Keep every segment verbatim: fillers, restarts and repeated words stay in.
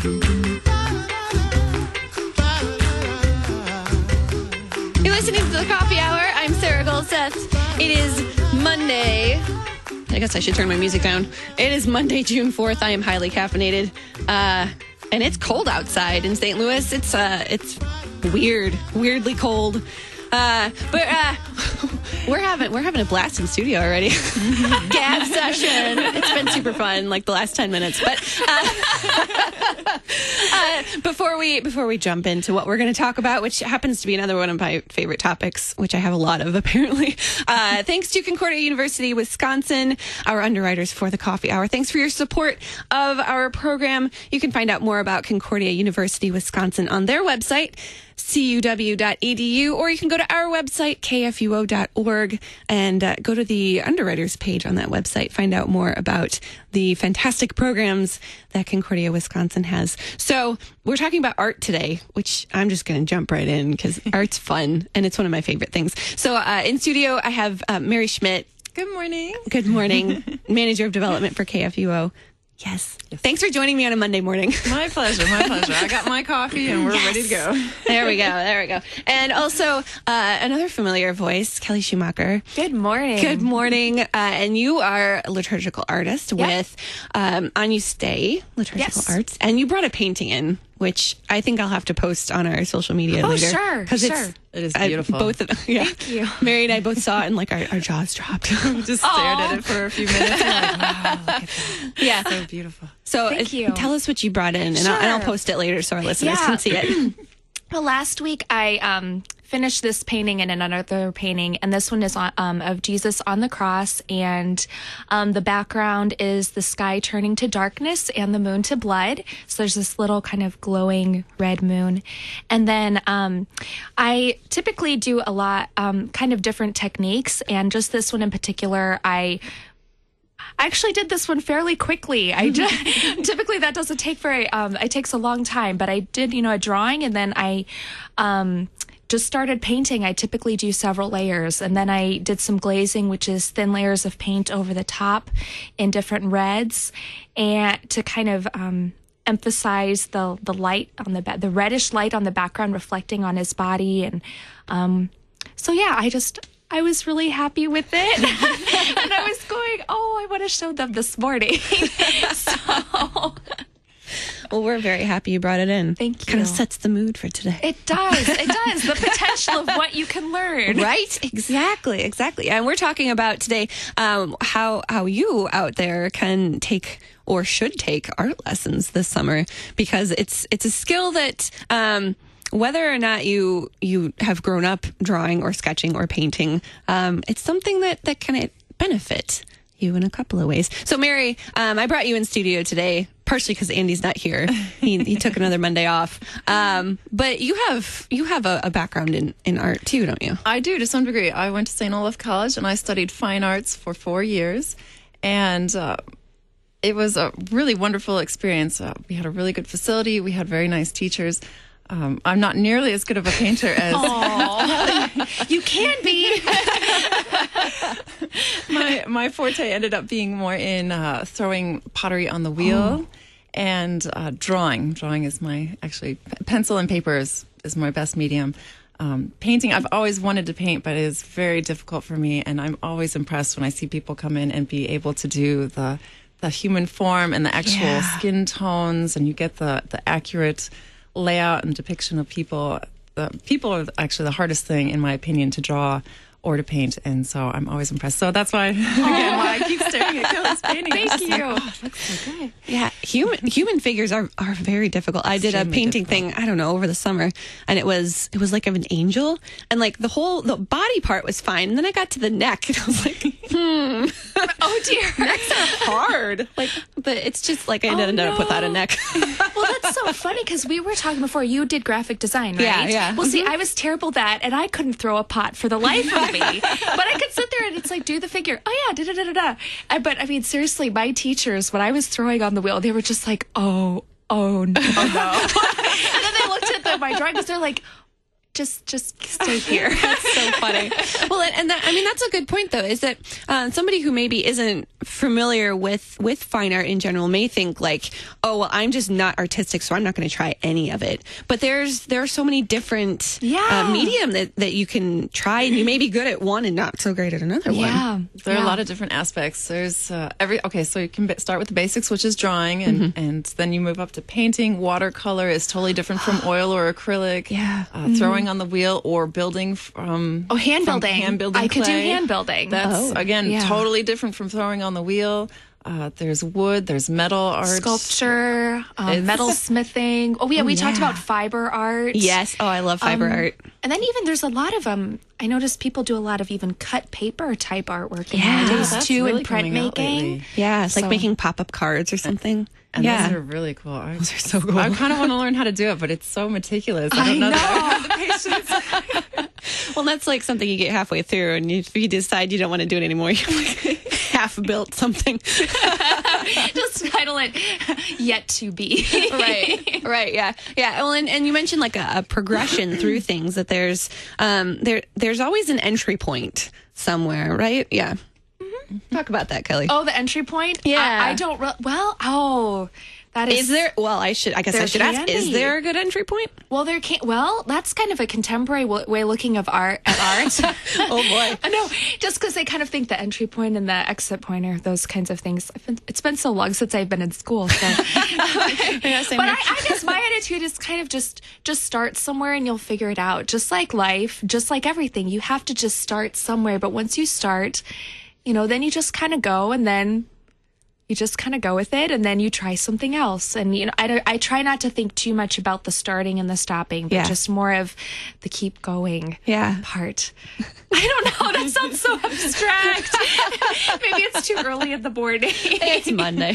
You're listening to the Coffee Hour. I'm Sarah Goldseth. It is Monday. I guess I should turn my music down. It is Monday, June fourth. I am highly caffeinated. Uh, and it's cold outside in Saint Louis. It's uh, it's weird, weirdly cold. Uh, but uh, we're having we're having a blast in studio already. Gab session. It's been super fun, like the last ten minutes. But uh, uh, before we before we jump into what we're going to talk about, which happens to be another one of my favorite topics, which I have a lot of apparently. Uh, thanks to Concordia University, Wisconsin, our underwriters for the Coffee Hour. Thanks for your support of our program. You can find out more about Concordia University, Wisconsin on their website, C U W dot E D U, or you can go to our website, K F U O dot org, and uh, go to the underwriters page on that website. Find out more about the fantastic programs that Concordia, Wisconsin has. So we're talking about art today, which I'm just going to jump right in because art's fun, and it's one of my favorite things. So uh, in studio, I have uh, Mary Schmidt. Good morning. Good morning. Manager of Development for K F U O. Yes. yes. Thanks for joining me on a Monday morning. My pleasure. My pleasure. I got my coffee and we're yes. ready to go. There we go. There we go. And also uh, another familiar voice, Kelly Schumacher. Good morning. Good morning. Uh, and you are a liturgical artist yep. with um, Agnus Dei Liturgical yes. Arts. And you brought a painting in, which I think I'll have to post on our social media oh, later. Oh, sure. Because sure. it's It is beautiful. Uh, both of, yeah. Thank you. Mary and I both saw it and like our, our jaws dropped. We just stared at it for a few minutes. And like, wow, look at that. Yeah. So beautiful. So Thank you. Tell us what you brought in, and, sure. I'll, and I'll post it later so our listeners yeah. can see it. Well, last week I um, finished this painting and another painting, and this one is on, um, of Jesus on the cross, and um, the background is the sky turning to darkness and the moon to blood. So there's this little kind of glowing red moon. And then um, I typically do a lot, um, kind of different techniques, and just this one in particular, I I actually did this one fairly quickly. I did, typically that doesn't take very, um, it takes a long time, but I did, you know, a drawing and then I, um, just started painting. I typically do several layers, and then I did some glazing, which is thin layers of paint over the top in different reds, and to kind of, um, emphasize the, the light on the, ba- the reddish light on the background reflecting on his body. And, um, so yeah, I just, I was really happy with it. And I was going, oh, I want to show them this morning. So, well, we're very happy you brought it in. Thank you. Kind of sets the mood for today. It does. It does. The potential of what you can learn. Right? Exactly. Exactly. And we're talking about today um, how how you out there can take or should take art lessons this summer, because it's it's a skill that um, whether or not you you have grown up drawing or sketching or painting, um, it's something that, that can benefit you in a couple of ways. So, Mary, um, I brought you in studio today, partially because Andy's not here. He, he took another Monday off. Um, but you have you have a, a background in, in art too, don't you? I do, to some degree. I went to Saint Olaf College and I studied fine arts for four years. And uh, it was a really wonderful experience. Uh, we had a really good facility. We had very nice teachers. Um, I'm not nearly as good of a painter as... Aww. You can be. my my forte ended up being more in uh, throwing pottery on the wheel oh. and uh, drawing. Drawing is my, actually, pencil and paper is, is my best medium. Um, painting, I've always wanted to paint, but it is very difficult for me, and I'm always impressed when I see people come in and be able to do the the human form and the actual yeah. skin tones, and you get the, the accurate layout and depiction of people. The people are actually the hardest thing, in my opinion, to draw or to paint, and so I'm always impressed. So that's why, again, why I keep staring at Kelly's painting. Thank you. Like, oh, it looks so good. Yeah, human human figures are, are very difficult. I did a Extremely painting difficult. thing, I don't know, over the summer, and it was it was like of an angel, and like the whole the body part was fine, and then I got to the neck, and I was like, hmm, oh dear, necks are hard. Like, but it's just like I Oh, ended up no. without a neck. Well, that's so funny because we were talking before. You did graphic design, right? Yeah, yeah. Well, see, I was terrible at that, and I couldn't throw a pot for the life of me. But I could sit there and it's like, do the figure. Oh, yeah, da da da da da. I- But I mean, seriously, my teachers, when I was throwing on the wheel, they were just like, oh, oh no. And then they looked at the, my drawings, they're like, just just stay here. That's so funny. Well, and, and that, I mean, that's a good point, though, is that uh, somebody who maybe isn't familiar with, with fine art in general may think like, oh, well, I'm just not artistic, so I'm not going to try any of it. But there's there are so many different Yeah. uh, medium that, that you can try, and you may be good at one and not so great at another Yeah. one. There are Yeah. a lot of different aspects. There's uh, every okay, so you can b- start with the basics, which is drawing, and, Mm-hmm. and then you move up to painting. Watercolor is totally different from oil or acrylic. Yeah. uh, throwing on the wheel or building from Oh, hand from building. Hand building. I could do clay. hand building. That's Oh. again Yeah. totally different from throwing on the wheel. Uh, there's wood. There's metal art. Sculpture, um, It's- metal smithing. Oh, yeah, we talked yeah. about fiber art. Yes. Oh, I love fiber Um, art. And then even there's a lot of um I noticed people do a lot of even cut paper type artwork in Yeah. nowadays that's too, really and print coming out making. lately. Yeah, it's like So- making pop-up cards or something. And yeah. those are really cool. I, Those are so cool. I kind of want to learn how to do it, but it's so meticulous. I don't I know, know. that I have the patience. Well, that's like something you get halfway through, and you, if you decide you don't want to do it anymore, you like half built something. Just title it "Yet to Be." right, right, yeah, yeah. Well, and, and you mentioned like a, a progression through things. That there's um there there's always an entry point somewhere, right? Yeah. Talk about that, Kelly. Oh, the entry point. Yeah. I, I don't. Re- well, oh, that is. Is there? Well, I should. I guess I There should ask. can Is be. there a good entry point? Well, there can't. Well, that's kind of a contemporary w- way looking of art at art. Oh boy. I know, just because they kind of think the entry point and the exit point are those kinds of things. I've been, it's been so long since I've been in school. So. Yeah, same But here. I, I guess my attitude is kind of just just start somewhere and you'll figure it out. Just like life, just like everything, you have to just start somewhere. But once you start, you know, then you just kind of go, and then you just kind of go with it, and then you try something else. And you know, I don't- I try not to think too much about the starting and the stopping, but Yeah. just more of the keep going Yeah. part. I don't know. That sounds so abstract. Maybe it's too early in the morning. It's Monday.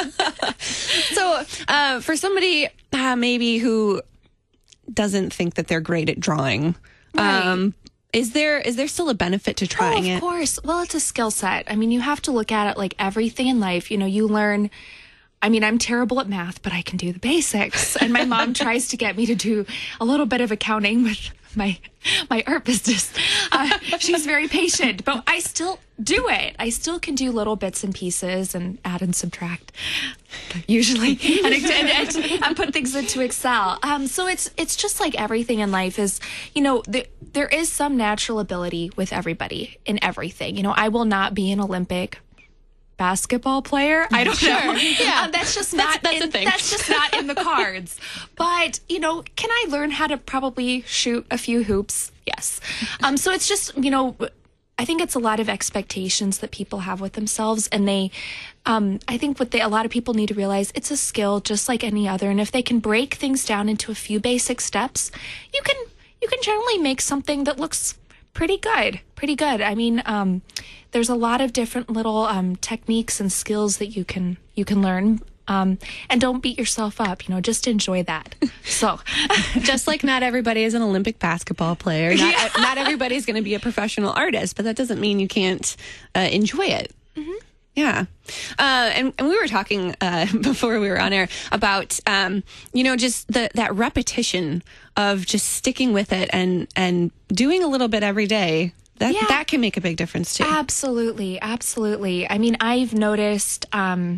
So, uh, for somebody uh, maybe who doesn't think that they're great at drawing, Right. um, is there is there still a benefit to Oh, trying of it? course. Well, it's a skill set. I mean, you have to look at it like everything in life. You know, you learn. I mean, I'm terrible at math, but I can do the basics. And my mom tries to get me to do a little bit of accounting with my my art business. Uh, she's very patient, but I still do it. I still can do little bits and pieces and add and subtract, usually, and, and, and, and put things into Excel. Um, so it's it's just like everything in life is, you know, there, there is some natural ability with everybody in everything. You know, I will not be an Olympic basketball player. I don't know. Yeah. Um, that's just That's- not that's in, a thing. that's just not in the cards. But you know, can I learn how to probably shoot a few hoops? Yes. Um, so it's just, you know, I think it's a lot of expectations that people have with themselves, and they, um, I think what they, a lot of people need to realize, it's a skill just like any other, and if they can break things down into a few basic steps, you can you can generally make something that looks pretty good, pretty good. I mean, um, there's a lot of different little um, techniques and skills that you can you can learn. Um, and don't beat yourself up, you know, just enjoy that. So, Just like not everybody is an Olympic basketball player, not, not everybody's going to be a professional artist, but that doesn't mean you can't uh, enjoy it. Yeah. Uh, and, and we were talking uh, before we were on air about, um, you know, just the, that repetition of just sticking with it and, and doing a little bit every day. That, Yeah. that can make a big difference too. absolutely, absolutely. I mean, I've noticed, um,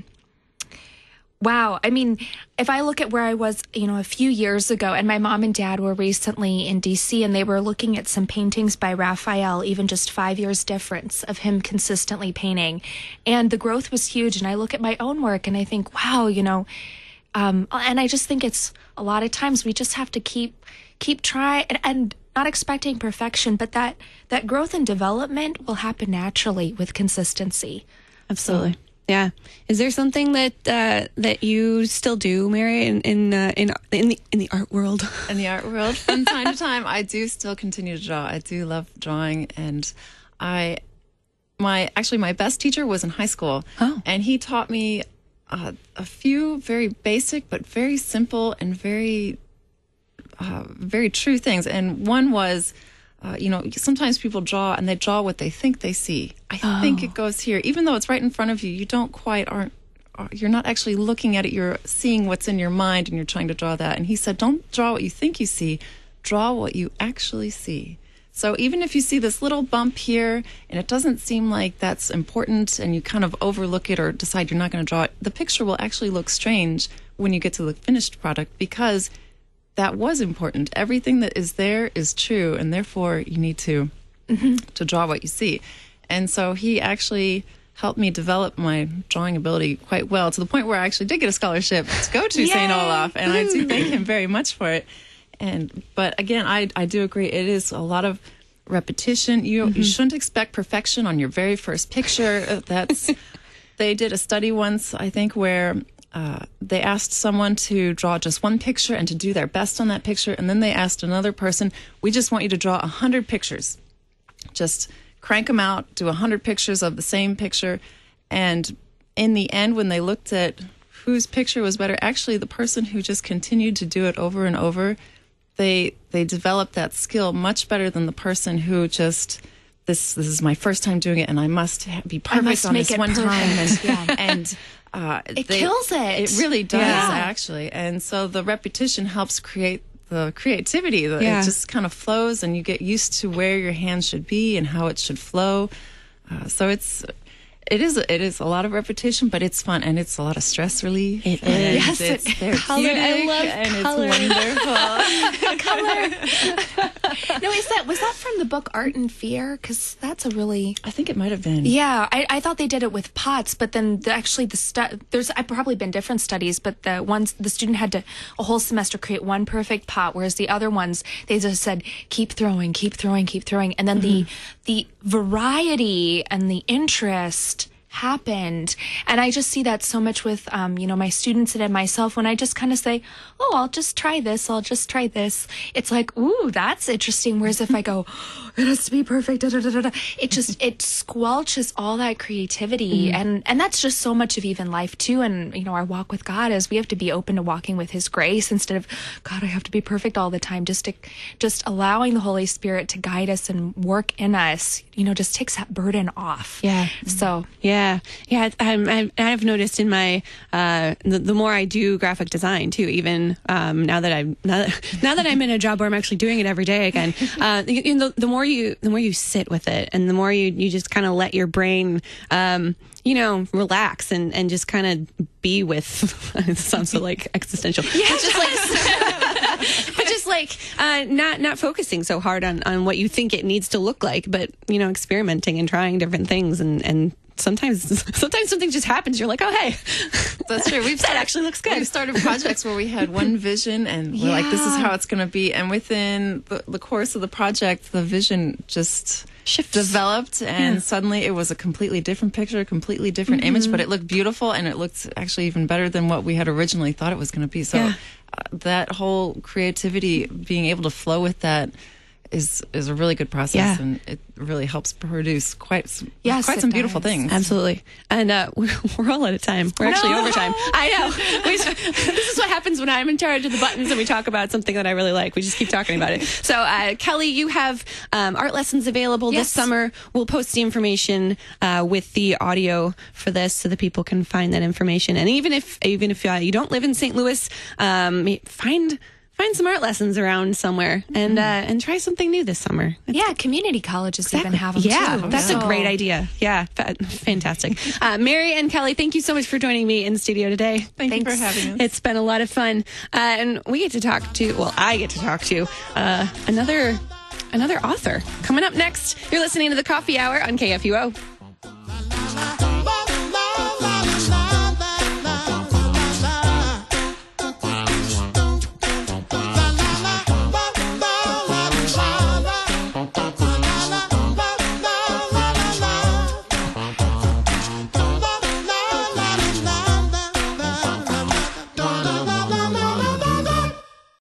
wow. I mean, if I look at where I was, you know, a few years ago, and my mom and dad were recently in D C, and they were looking at some paintings by Raphael, even just five years difference of him consistently painting. And the growth was huge. And I look at my own work and I think, wow, you know, um, and I just think it's a lot of times we just have to keep, keep trying and, and not expecting perfection, but that, that growth and development will happen naturally with consistency. Absolutely. Yeah. Is there something that uh, that you still do, Mary, in in uh, in in the in the art world? In the art world, from time to time, I do still continue to draw. I do love drawing, and I, my actually my best teacher was in high school, Oh. and he taught me uh, a few very basic but very simple and very, uh, very true things. And one was, uh, you know, sometimes people draw and they draw what they think they see. I think it goes here, even though it's right in front of you. You don't quite aren't. are- You're not actually looking at it. You're seeing what's in your mind, and you're trying to draw that. And he said, "Don't draw what you think you see. draw what you actually see. So even if you see this little bump here and it doesn't seem like that's important and you kind of overlook it or decide you're not going to draw it, the picture will actually look strange when you get to the finished product because that was important. Everything that is there is true, and therefore you need to mm-hmm. to draw what you see. And so he actually helped me develop my drawing ability quite well, to the point where I actually did get a scholarship to go to Saint Olaf, and I do thank him very much for it. And but again, I I do agree. It is a lot of repetition. You mm-hmm. you shouldn't expect perfection on your very first picture. That's they did a study once, I think, where uh, they asked someone to draw just one picture and to do their best on that picture, and then they asked another person, "We just want you to draw a hundred pictures. Just crank them out. Do a hundred pictures of the same picture." And in the end, when they looked at whose picture was better, actually, the person who just continued to do it over and over. They they developed that skill much better than the person who just this this is my first time doing it and I must ha- be perfect on this one perfect. time and yeah. and uh, it they, kills it. It really does yeah. actually, and so the repetition helps create the creativity. Yeah. It just kind of flows, and you get used to where your hand should be and how it should flow. Uh, so it's. It is it is a lot of repetition, but it's fun and it's a lot of stress relief. It and is. Yes, it's it- therapeutic color. I love and color. it's wonderful. Color. No, is that was that from the book Art and Fear? Because that's a really I think it might have been. yeah. I, I thought they did it with pots, but then the, actually the stu- there's I've probably been different studies, but the ones the student had to a whole semester create one perfect pot, whereas the other ones they just said keep throwing, keep throwing, keep throwing, and then mm-hmm. the the variety and the interest happened. And I just see that so much with, um, you know, my students and myself. When I just kind of say, oh, I'll just try this. I'll just try this. It's like, ooh, that's interesting. Whereas if I go, oh, it has to be perfect, da, da, da, da, it just, it squelches all that creativity. Mm-hmm. And, and that's just so much of even life too. And, you know, our walk with God is we have to be open to walking with his grace instead of, God, I have to be perfect all the time. Just to, just allowing the Holy Spirit to guide us and work in us, you know, just takes that burden off. Yeah. So, yeah. Yeah. I'm, I'm, I've noticed in my, uh, the, the more I do graphic design too, even, um, now that I'm, now that, now that I'm in a job where I'm actually doing it every day again, uh, you, you know, the, the more you, the more you sit with it and the more you, you just kind of let your brain, um, you know, relax and, and just kind of be with, it sounds so like existential. Yeah. It's just like, but just like, uh, not, not focusing so hard on, on what you think it needs to look like, but, you know, experimenting and trying different things and, and, Sometimes, sometimes something just happens. You're like, oh, hey, that's true. We've that actually looks good. We've started projects where we had one vision and we're yeah. like, this is how it's going to be. And within the, the course of the project, the vision just Shifts. developed and yeah. suddenly it was a completely different picture, a completely different mm-hmm. image, but it looked beautiful and it looked actually even better than what we had originally thought it was going to be. So yeah. uh, that whole creativity, being able to flow with that, is is a really good process, yeah. and it really helps produce quite some, yes, quite some beautiful does. things. Absolutely. And uh, we're all out of time. We're actually No. over time. I know. We, this is what happens when I'm in charge of the buttons and we talk about something that I really like. We just keep talking about it. So, uh, Kelly, you have um, art lessons available Yes. this summer. We'll post the information uh, with the audio for this so that people can find that information. And even if even if uh, you don't live in Saint Louis, um, find... Find some art lessons around somewhere and uh, and try something new this summer. That's yeah, community colleges even have them yeah, too. that's so. a great idea. Yeah, fa- fantastic. Uh, Mary and Kelly, thank you so much for joining me in the studio today. Thank Thanks. you for having us. It's been a lot of fun, uh, and we get to talk to. Well, I get to talk to uh, another another author coming up next. You're listening to the Coffee Hour on K F U O.